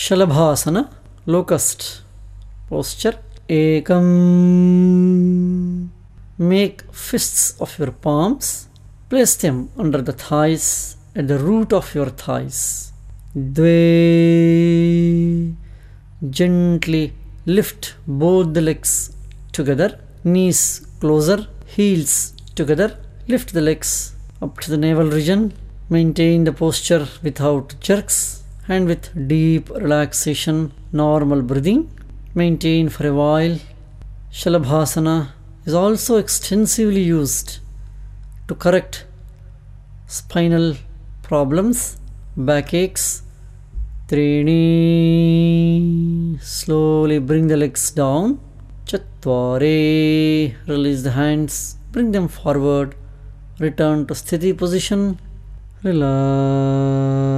Shalabhasana, locust posture. Ekam. Make fists of your palms. Place them under the thighs, at the root of your thighs. Dve. Gently lift both the legs together, knees closer, heels together. Lift the legs up to the navel region. Maintain the posture without jerks and with deep relaxation, normal breathing. Maintain for a while. Shalabhasana is also extensively used to correct spinal problems, backaches. Trini. Slowly bring the legs down. Chatvare. Release the hands. Bring them forward. Return to Sthiti position. Relax.